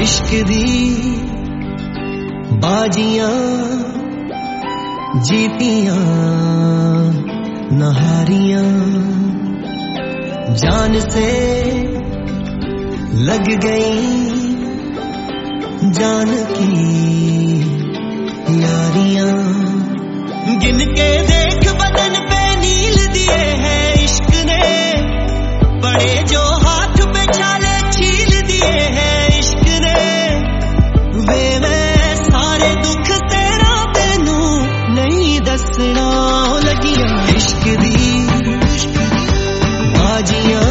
इश्क दी बाजियां जीतियां नहारियां जान से लग गई जान की यारियां गिन के देख बदन पे नील दिए हैं इश्क ने बड़े जो हाथ पे छाले छील दिए हैं इश्क ने वे मैं सारे दुख तेरा तेनू नहीं दसना लगियां इश्क दी बाजियां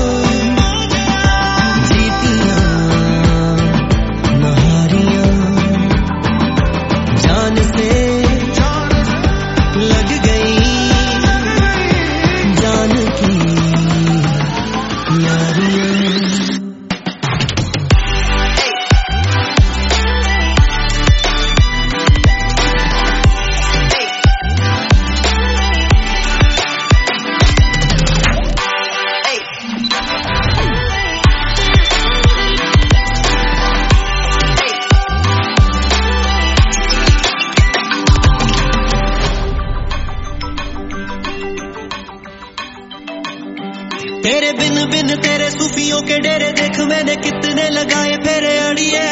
तेरे बिन बिन तेरे सूफियों के डेरे देख मैंने कितने लगाए फेरे अड़िए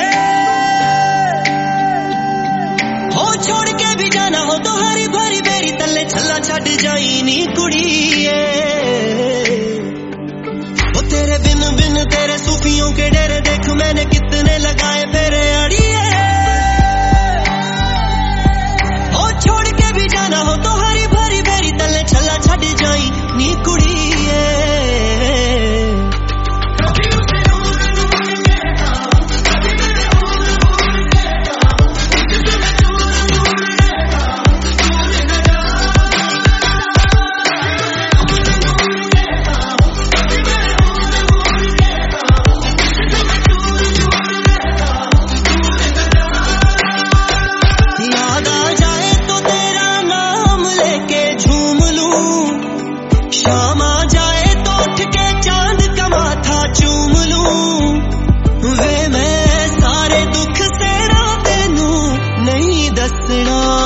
हो छोड़ के भी जाना हो तो हरी भरी बेरी तले छल्ला छड़ जाई नी कुड़िए ओ तेरे बिन बिन तेरे सूफियों के डेरे देख मैंने कितने लगाए फेरे अड़िए हो छोड़ के भी जाना हो तो हरी भरी बेरी तले छल्ला छड़ जाई नी कुड़िए वे मैं सारे दुख तेरा तेनू नहीं दसना